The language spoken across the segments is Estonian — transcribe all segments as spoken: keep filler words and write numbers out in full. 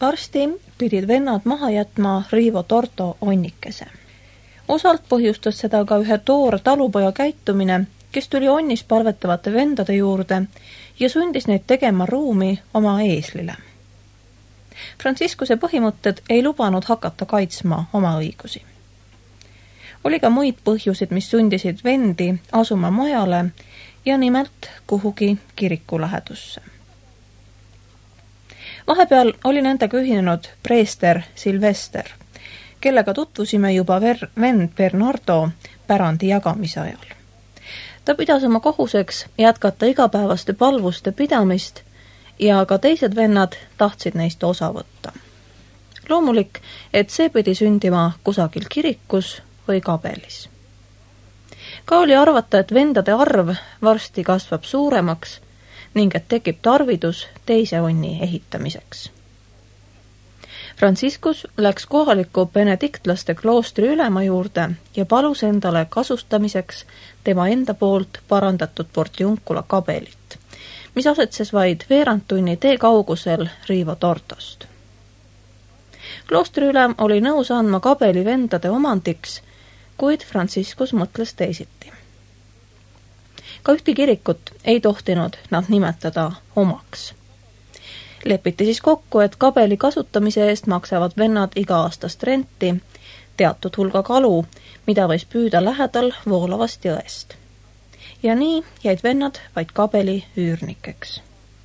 Varsti pidid vennad maha jätma Rivo Torto onnikese. Osalt põhjustas seda ka ühe toor talupoja käitumine, kes tuli onnis palvetavate vendade juurde ja sundis neid tegema ruumi oma eeslile. Franciscuse põhimõtted ei lubanud hakata kaitsma oma õigusi. Oli ka muid põhjusid, mis sundisid vendi asuma mujale ja nimelt kuhugi kiriku lähedusse. Vahepeal oli nendega ühinenud preester Silvester, kellega tutvusime juba ver- vend Bernardo pärandi jagamise ajal. Ta pidas oma kohuseks jätkata igapäevaste palvuste pidamist ja ka teised vennad tahtsid neist osa võtta. Loomulik, et see pidi sündima kusagil kirikus või kabelis. Ka oli arvata, et vendade arv varsti kasvab suuremaks ning et tekib tarvidus teise onni ehitamiseks. Franciscus läks kohaliku benediktlaste kloostri ülema juurde ja palus endale kasustamiseks tema enda poolt parandatud Portiuncula kabelit, mis asetses vaid veerand tunni tee kaugusel Rivo Tortost. Kloostri ülem oli nõus andma kabeli vendade omandiks, kuid Franciscus mõtles teisiti. Ka ühti kirikut ei tohtinud nad nimetada omaks. Lepiti siis kokku, et kabeli kasutamise eest maksavad vennad iga-aastast renti, teatud hulga kalu, mida võis püüda lähedal voolavast jõest. Ja nii jäid vennad vaid kabeli üürnikeks.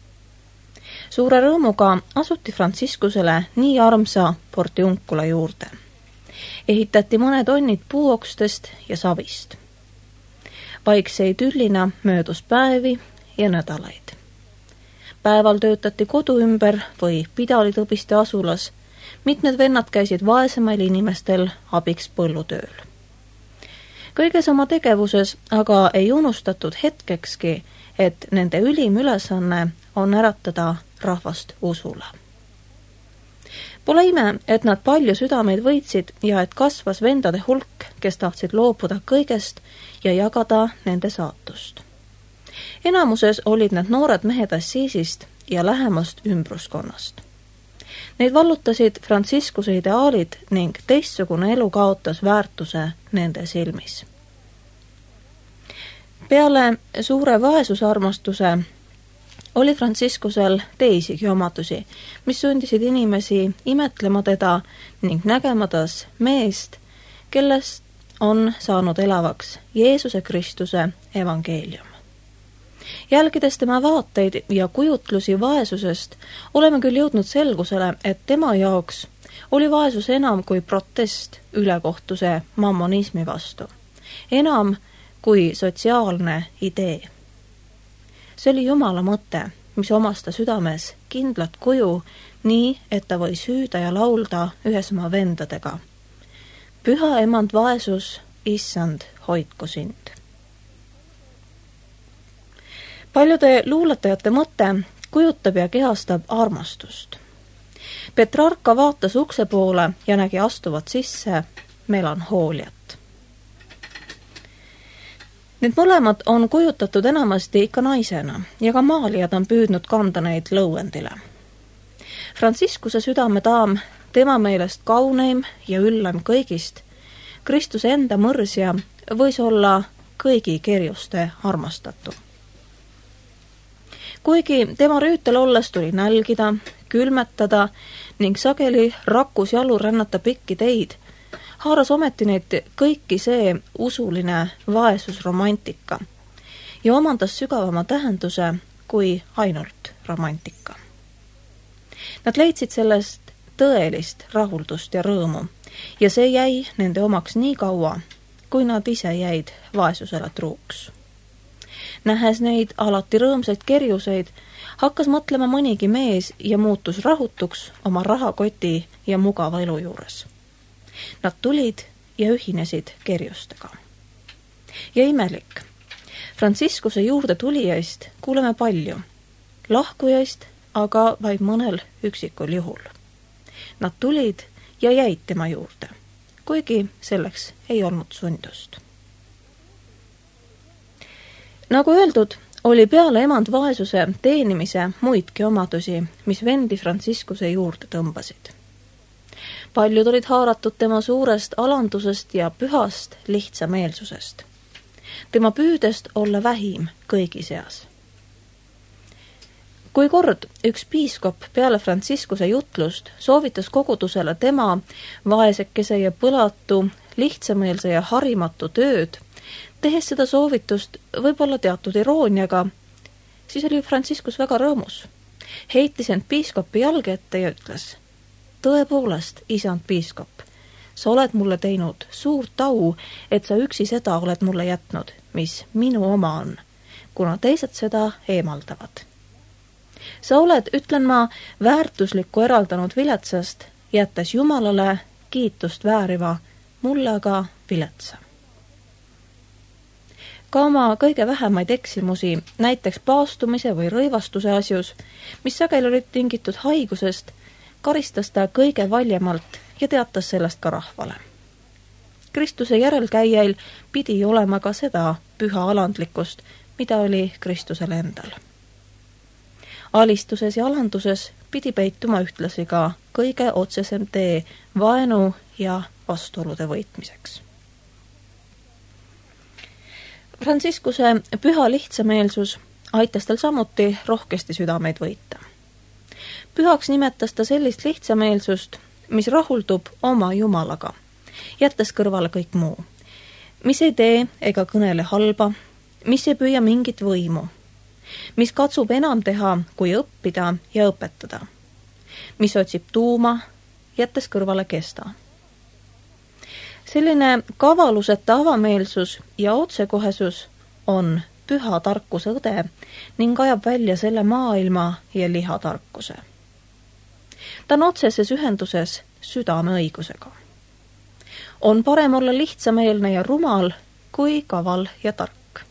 Suure rõõmuga asuti Franciscusele nii armsa Portiuncula juurde. Ehitati mõned onnid puuokstest ja savist. Vaikseid üllina möödus päevi ja nädalaid. Päeval töötati kodu ümber või pidalitõbiste asulas. Mitmed vennad käisid vaesemail inimestel abiks põllutööl. Kõiges oma tegevuses aga ei unustatud hetkekski, et nende ülim ülesanne on äratada rahvast usule. Pole ime, et nad palju südameid võitsid ja et kasvas vendade hulk, kes tahtsid loobuda kõigest ja jagada nende saatust. Enamuses olid need noored mehed Assisist ja lähemast ümbruskonnast. Neid vallutasid Franciscuse ideaalid ning teistsugune elu kaotas väärtuse nende silmis. Peale suure vaesusarmastuse oli Franciscusel teisigi omadusi, mis sundisid inimesi imetlema teda ning nägematas meest, kellest on saanud elavaks Jeesuse Kristuse evangeelium. Jälgides tema vaateid ja kujutlusi vaesusest, oleme küll jõudnud selgusele, et tema jaoks oli vaesus enam kui protest ülekohtuse mammonismi vastu, enam kui sotsiaalne idee. See oli Jumala mõte, mis omas ta südames kindlat kuju, nii et ta võis hüüda ja laulda ühes oma vendadega. Püha emand vaesus, issand, hoidku sind. Paljude luuletajate mõte kujutab ja kehastab armastust. Petrarka vaatas ukse poole ja nägi astuvat sisse melanhooliat. Need mõlemad on kujutatud enamasti ikka naisena ja ka maalijad on püüdnud kanda neid lõuendile. Franciscuse südametaam, tema meelest kauneim ja üllam kõigist, Kristuse enda mõrsja võis olla kõigi kerjuste armastatu. Kuigi tema rüütel olles tuli nälgida, külmetada ning sageli rakkus jalu rännata pikki teid, haaras ometi neid kõiki see usuline vaesusromantika ja omandas sügavama tähenduse kui ainult romantika. Nad leidsid sellest tõelist rahuldust ja rõõmu ja see jäi nende omaks nii kaua, kui nad ise jäid vaesusele truuks. Nähes neid alati rõõmsaid kerjuseid, hakkas mõtlema mõnigi mees ja muutus rahutuks oma rahakoti ja mugava elu juures. Nad tulid ja ühinesid kerjustega. Ja imelik, Franciscuse juurde tulijaist kuuleme palju, lahkujaist aga vaid mõnel üksikul juhul. Nad tulid ja jäid tema juurde, kuigi selleks ei olnud sundust. Nagu öeldud, oli peale emand vaesuse teenimise muidki omadusi, mis vendi Franciscuse juurde tõmbasid. Paljud olid haaratud tema suurest alandusest ja pühast lihtsameelsusest. Tema püüdest olla vähim kõigi seas. Kui kord üks piiskop peale Franciscuse jutlust soovitas kogudusele tema vaesekese ja põlatu, lihtsameelse ja harimatu tööd, tehes seda soovitust võib-olla teatud irooniaga, siis oli Franciscus väga rõõmus. Heitis end piiskopi jalge ette ja ütles: tõepoolest, isand piiskop, sa oled mulle teinud suurt au, et sa üksi seda oled mulle jätnud, mis minu oma on, kuna teised seda eemaldavad. Sa oled, ütlen ma, väärtuslikku eraldanud viletsast, jättes Jumalale kiitust vääriva, mulle aga viletsa. Ka oma kõige vähemaid eksimusi, näiteks paastumise või rõivastuse asjus, mis sageli olid tingitud haigusest, karistas ta kõige valjemalt ja teatas sellest ka rahvale. Kristuse järelkäijail pidi olema ka seda püha alandlikkust, mida oli Kristusel endal. Alistuses ja alanduses pidi peituma ühtlasi ka kõige otsesem tee vaenu ja vastuolude võitmiseks. Franciscuse püha lihtsameelsus aitas tal samuti rohkesti südameid võita. Pühaks nimetas ta sellist lihtsameelsust, mis rahuldub oma Jumalaga, jättes kõrvale kõik muu, mis ei tee ega kõnele halba, mis ei püüa mingit võimu, mis katsub enam teha, kui õppida ja õpetada, mis otsib tuuma, jättes kõrvale kesta. Selline kavaluseta avameelsus ja otsekohesus on püha tarkuse õde ning ajab välja selle maailma ja lihatarkuse. Ta on otseses ühenduses südame õigusega. On parem olla lihtsameelne ja rumal kui kaval ja tark.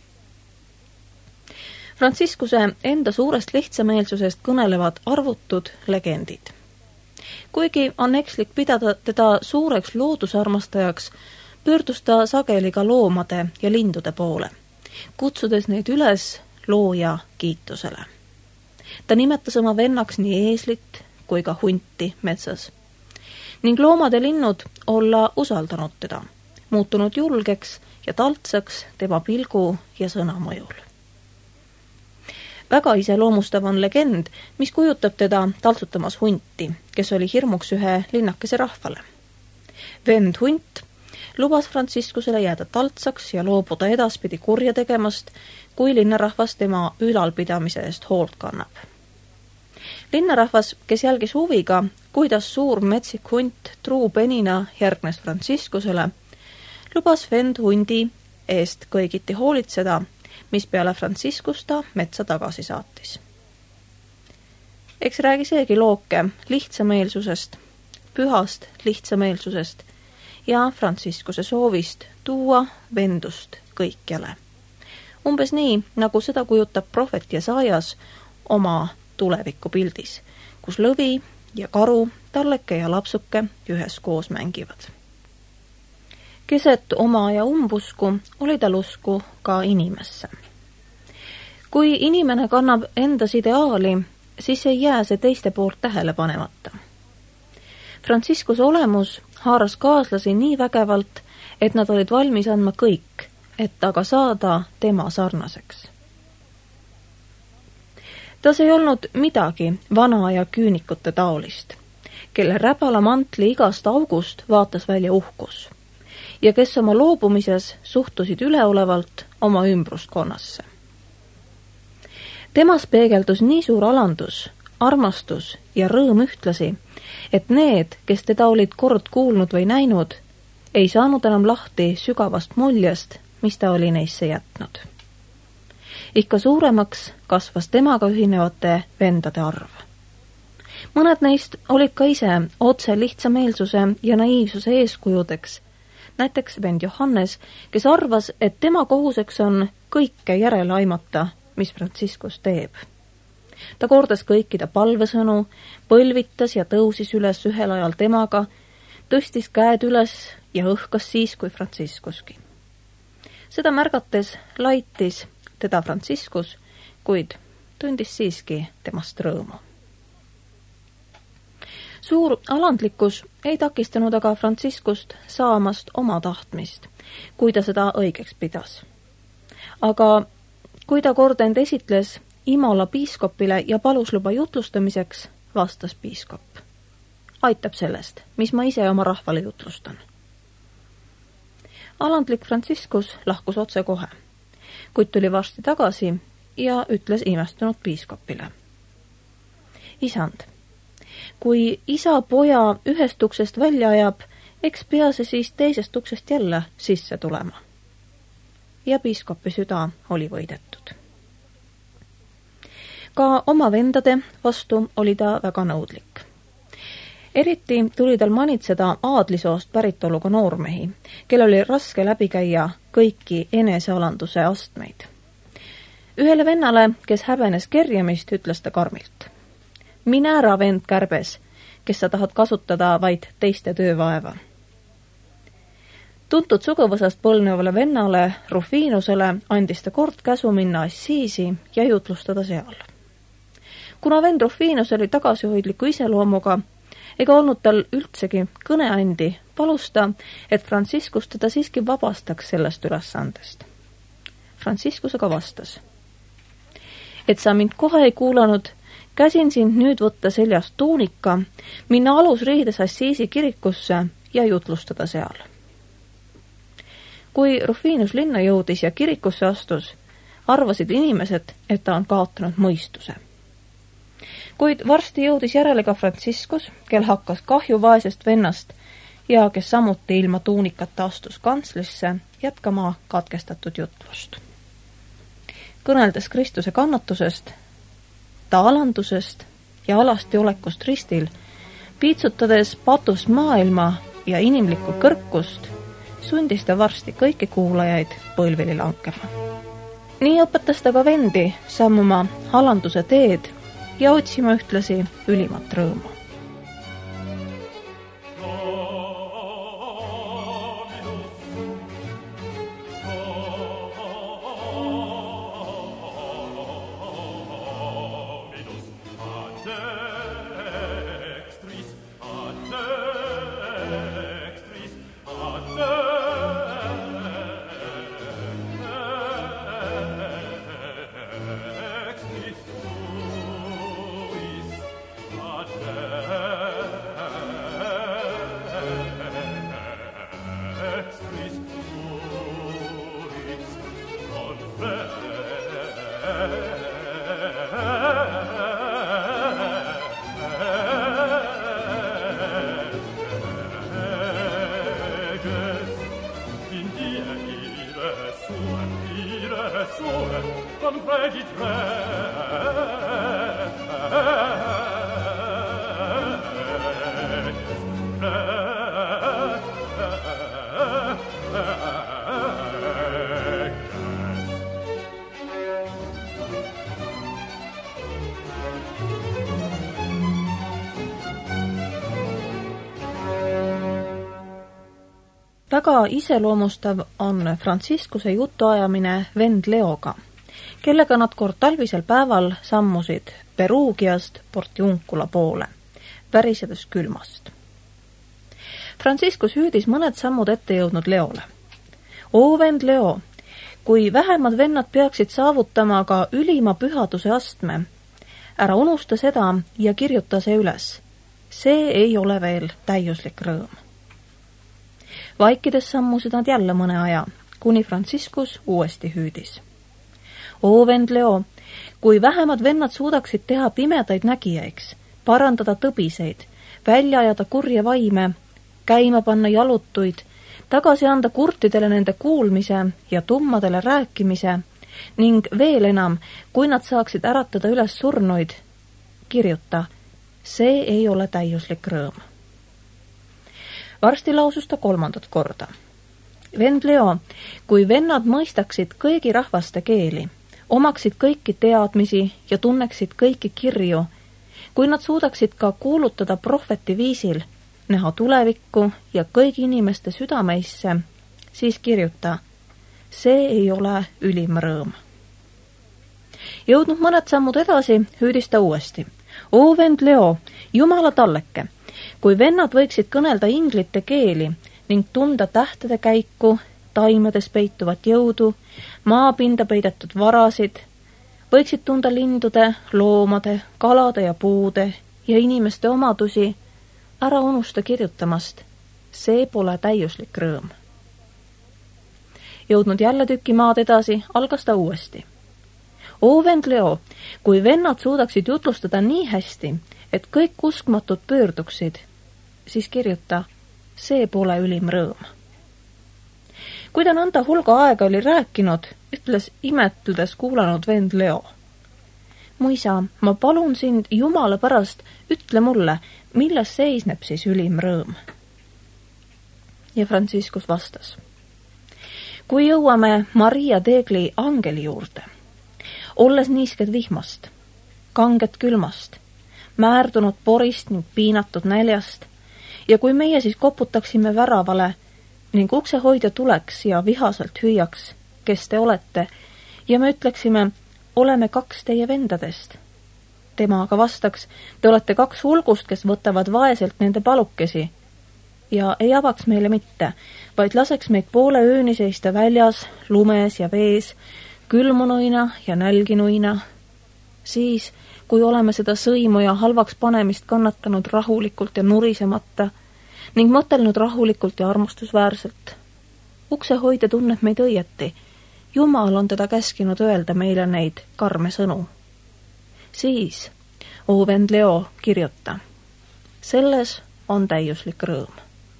Franciscuse enda suurest lihtsameelsusest kõnelevad arvutud legendid. Kuigi on ekslik pidada teda suureks loodusarmastajaks, pöördus ta sageli ka loomade ja lindude poole, kutsudes neid üles looja kiitusele. Ta nimetas oma vennaks nii eeslit kui ka hunti metsas ning loomad ja linnud olla usaldanud teda, muutunud julgeks ja taltsaks tema pilgu ja sõna mõjul. Väga iseloomustav on legend, mis kujutab teda taltsutamas hunti, kes oli hirmuks ühe linnakese rahvale. Vend hunt lubas Franciscusele jääda taltsaks ja loobuda edaspidi kurja tegemast, kui linnarahvas tema ülalpidamise eest hoolt kannab. Linnarahvas, kes jälgis huviga, kuidas suur metsik hunt truu penina järgnes Franciscusele, lubas vend hundi eest kõigiti hoolitseda, mis peale Franciscus ta metsa tagasi saatis. Eks räägi seegi looke lihtsameelsusest, pühast lihtsameelsusest ja Franciscuse soovist tuua vendust kõikjale. Umbes nii, nagu seda kujutab prohvet Jesajas oma tulevikupildis, kus lõvi ja karu, talleke ja lapsuke üheskoos mängivad. Keset oma ja umbusku oli tal usku ka inimesse. Kui inimene kannab endas ideaali, siis ei jää see teiste poolt tähele panemata. Franciscuse olemus haaras kaaslasi nii vägevalt, et nad olid valmis andma kõik, et aga saada tema sarnaseks. Tas ei olnud midagi vana ja küünikute taolist, kelle räbala mantli igast august vaatas välja uhkus ja kes oma loobumises suhtusid üleolevalt oma ümbruskonnasse. Temas peegeldus nii suur alandus, armastus ja rõõm ühtlasi, et need, kes teda olid kord kuulnud või näinud, ei saanud enam lahti sügavast muljest, mis ta oli neisse jätnud. Ikka suuremaks kasvas temaga ühinevate vendade arv. Mõned neist olid ka ise otse lihtsameelsuse ja naiivsuse eeskujudeks, näiteks vend Johannes, kes arvas, et tema kohuseks on kõike järele aimata, mis Franciscus teeb. Ta kordas kõikide palvesõnu, põlvitas ja tõusis üles ühel ajal temaga, tõstis käed üles ja õhkas siis kui Franciscuski. Seda märgates laitis teda Franciscus kuid tundis siiski temast rõõmu. Suur alandlikkus ei takistanud aga Franciscust saamast oma tahtmist, kui ta seda õigeks pidas. Aga kui ta kord end esitles Imola piiskopile ja palus luba jutlustamiseks, vastas piiskop. Aitab sellest, mis ma ise oma rahvale jutlustan. Alandlik Franciscus lahkus otse kohe, kuid tuli varsti tagasi ja ütles imestunud piiskopile. Isand, kui isa poja ühest uksest välja ajab, eks pea see siis teisest uksest jälle sisse tulema. Ja piiskopi süda oli võidetud. Ka oma vendade vastu oli ta väga nõudlik. Eriti tuli tal manitseda aadlisoost päritoluga noormehi, kel oli raske läbi käia kõiki enesealanduse astmeid. Ühele vennale, kes häbenes kerjamist, ütles ta karmilt. Mine ära, vend kärbes, kes sa tahad kasutada vaid teiste töövaeva. Tuntud suguvõsast põlnevale vennale Rufinusele andis ta kord käsu minna Assiisi ja jutlustada seal. Kuna vend Rufinus oli tagasihoidliku iseloomuga, ega olnud tal üldsegi kõneandi, palus ta, et Franciscus teda siiski vabastaks sellest ülesandest. Franciscus aga vastas, et sa mind kohe ei kuulanud, käsin sind nüüd võtta seljast tuunika, minna alusriides Assiisi kirikusse ja jutlustada seal. Kui Rufinus linna jõudis ja kirikusse astus, arvasid inimesed, et ta on kaotanud mõistuse. Kuid varsti jõudis järele ka Franciscus, kel hakkas kahju vaesest vennast ja kes samuti ilma tuunikata astus kantslisse jätkama katkestatud jutlust. Kõneldes Kristuse kannatusest, ta alandusest ja alasti olekust ristil, piitsutades patust maailma ja inimlikku kõrkust, sundis ta varsti kõiki kuulajaid põlvili lankema. Nii õpetas ta ka vendi sammuma alanduse teed ja otsima ühtlasi ülimat rõõmu. Väga iseloomustav on Franciscuse jutuajamine vend Leoga, kellega nad kord talvisel päeval sammusid Perugiast Portiuncula poole, värisedes külmast. Franciscus hüüdis mõned sammud ette jõudnud Leole. Oo vend Leo, kui vähemad vennad peaksid saavutama ka ülima pühaduse astme, ära unusta seda ja kirjuta see üles. See ei ole veel täiuslik rõõm. Vaikides sammusid nad jälle mõne aja, kuni Franciscus uuesti hüüdis. Oo vend Leo, kui vähemad vennad suudaksid teha pimedaid nägijaiks, parandada tõbiseid, välja ajada kurje vaime, käima panna jalutuid, tagasi anda kurtidele nende kuulmise ja tummadele rääkimise ning veel enam, kui nad saaksid äratada üles surnuid, kirjuta, see ei ole täiuslik rõõm. Varsti lausus ta kolmandat korda. Vend Leo, kui vennad mõistaksid kõigi rahvaste keeli, omaksid kõiki teadmisi ja tunneksid kõiki kirju, kui nad suudaksid ka kuulutada prohveti viisil, näha tulevikku ja kõigi inimeste südameisse, siis kirjuta, see ei ole ülim rõõm. Jõudnud mõned sammud edasi, hüüdis ta uuesti. Oo vend Leo, jumala talleke, kui vennad võiksid kõnelda inglite keeli ning tunda tähtede käiku, taimedes peituvat jõudu, maapinda peidetud varasid, võiksid tunda lindude, loomade, kalade ja puude ja inimeste omadusi, ära unusta kirjutamast. See pole täiuslik rõõm. Jõudnud jälle tüki maad edasi, algas ta uuesti. Oo vend Leo, kui vennad suudaksid jutlustada nii hästi, et kõik uskmatud pöörduksid, siis kirjuta, see pole ülim rõõm. Kui ta nõnda hulga aega oli rääkinud, ütles imetledes kuulanud vend Leo. Mu isa, ma palun sind jumala pärast, ütle mulle, milles seisneb siis ülim rõõm? Ja Franciscus vastas. Kui jõuame Maria Teegli angeli juurde, olles niisked vihmast, kanget külmast, määrdunud porist ning piinatud näljast, ja kui meie siis koputaksime väravale ning uksehoidja tuleks ja vihaselt hüüaks, kes te olete, ja me ütleksime, oleme kaks teie vendadest. Tema aga vastaks, te olete kaks hulgust, kes võtavad vaeselt nende palukesi ja ei avaks meile mitte, vaid laseks meid poole ööni seista väljas, lumes ja vees, külmunuina ja nälginuina. Siis, kui oleme seda sõimu ja halvaks panemist kannatanud rahulikult ja nurisemata ning mõtelnud rahulikult ja armustusväärselt. Uksehoidja tunneb meid õieti. Jumal on teda käskinud öelda meile neid karme sõnu. Siis, oo vend Leo, kirjuta. Selles on täiuslik rõõm.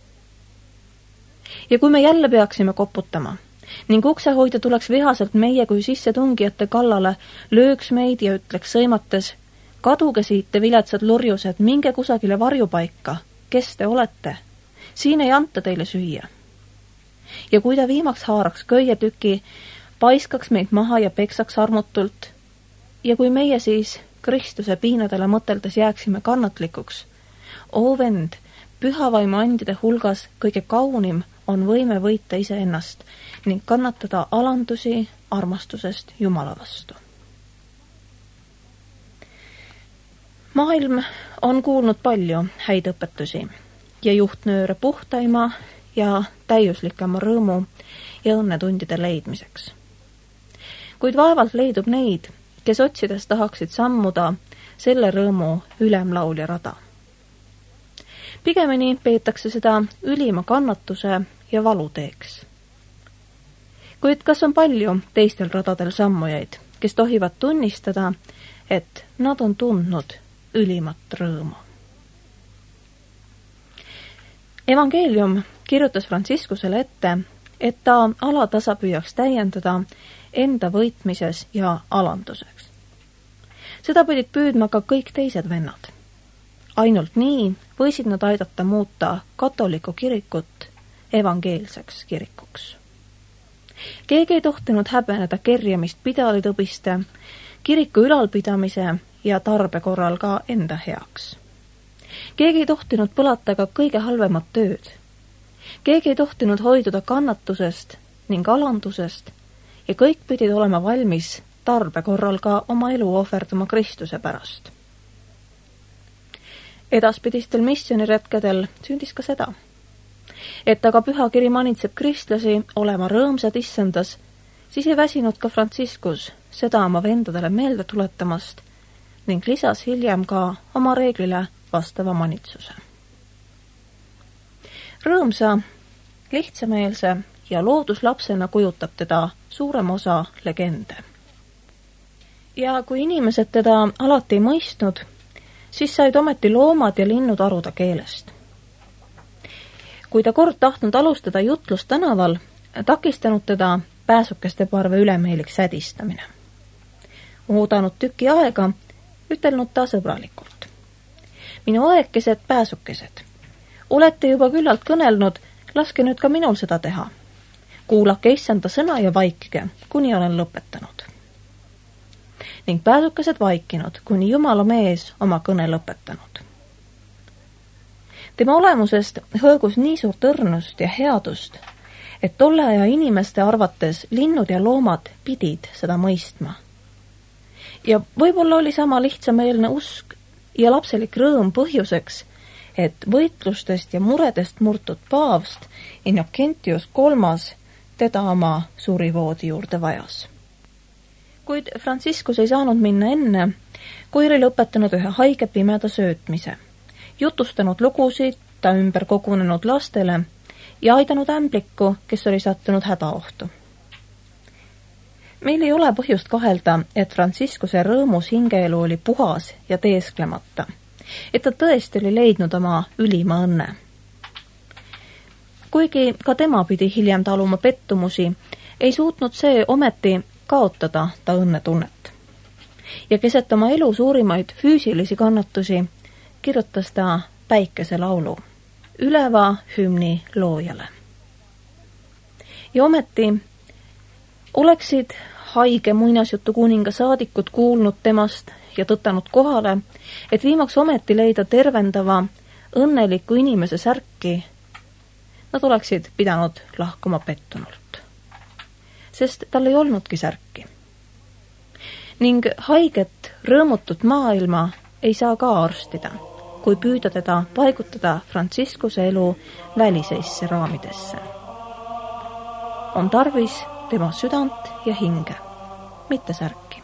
Ja kui me jälle peaksime koputama ning uksehoidja tuleks vihaselt meie kui sissetungijate kallale, lööks meid ja ütleks sõimates, kaduge siit te viletsad lurjused, minge kusagile varjupaika, kes te olete, siin ei anta teile süüa. Ja kui ta viimaks haaraks köietüki, paiskaks meid maha ja peksaks armutult, ja kui meie siis Kristuse piinadele mõteldes jääksime kannatlikuks, oo vend, pühavaimu andide hulgas kõige kaunim on võime võita iseennast ning kannatada alandusi armastusest Jumala vastu. Maailm on kuulnud palju häid õpetusi ja juhtnööre puhtaima ja täiuslikema rõõmu ja õnnetundide leidmiseks. Kuid vaevalt leidub neid, kes otsides tahaksid sammuda selle rõõmu ülemlaulja rada. Pigemini peetakse seda ülima kannatuse ja valuteeks. Kuid kas on palju teistel radadel sammujaid, kes tohivad tunnistada, et nad on tundnud ülimat rõõmu? Evangeelium kirjutas Franciscusele ette, et ta alatasa püüaks täiendada enda võitmises ja alanduseks. Seda pidid püüdma ka kõik teised vennad. Ainult nii võisid nad aidata muuta katoliku kirikut evangeelseks kirikuks. Keegi ei tohtinud häbeneda kerjamist pidalitõbiste, kiriku ülalpidamise ja tarbe korral ka enda heaks. Keegi ei tohtinud põlata ka kõige halvemat tööd. Keegi ei tohtinud hoiduda kannatusest ning alandusest ja kõik pidid olema valmis tarbe korral ka oma elu ohverdama Kristuse pärast. Edaspidistel missiooniretkedel sündis ka seda, et aga pühakiri manitseb kristlasi olema rõõmsad issandas, siis ei väsinud ka Franciscus seda oma vendadele meelde tuletamast ning lisas hiljem ka oma reeglile vastava manitsuse. Rõõmsa, lihtsameelse ja looduslapsena kujutab teda suurem osa legende. Ja kui inimesed teda alati ei mõistnud, siis said ometi loomad ja linnud aru ta keelest. Kui ta kord tahtnud alustada jutlust tänaval, takistanud teda pääsukeste parve ülemeelik sädistamine. Oodanud tüki aega, ütelnud ta sõbralikult. Minu aegkesed pääsukesed, olete juba küllalt kõnelnud, laske nüüd ka minul seda teha. Kuulake issanda sõna ja vaikige, kuni olen lõpetanud. Ning pääsukesed vaikinud, kuni Jumala mees oma kõne lõpetanud. Tema olemusest hõõgus nii suurt õrnust ja headust, et tolle aja inimeste arvates linnud ja loomad pidid seda mõistma. Ja võib-olla oli sama lihtsameelne usk ja lapselik rõõm põhjuseks, et võitlustest ja muredest murtud paavst Innocentius kolmas teda oma surivoodi juurde vajas. Kuid Franciscus ei saanud minna enne, kui oli lõpetanud ühe haige pimeda söötmise, jutustanud lugusid ta ümber kogunenud lastele ja aidanud ämblikku, kes oli sattunud hädaohtu. Meil ei ole põhjust kahelda, et Franciscuse rõõmus hingeelu oli puhas ja teesklemata, et ta tõesti oli leidnud oma ülima õnne. Kuigi ka tema pidi hiljem taluma pettumusi, ei suutnud see ometi kaotada ta õnnetunnet. Ja keset oma elu suurimaid füüsilisi kannatusi kirjutas ta päikeselaulu, üleva hümni loojale. Ja ometi oleksid haige muinasjutu kuninga saadikud kuulnud temast ja tõtanud kohale, et viimaks ometi leida tervendava, õnneliku inimese särki, nad oleksid pidanud lahkuma pettunult. Sest tal ei olnudki särki. Ning haiget, rõõmutut maailma ei saa ka arstida, kui püüda teda paigutada Franciscuse elu väliseisse raamidesse. On tarvis tema südant ja hinge, mitte särki.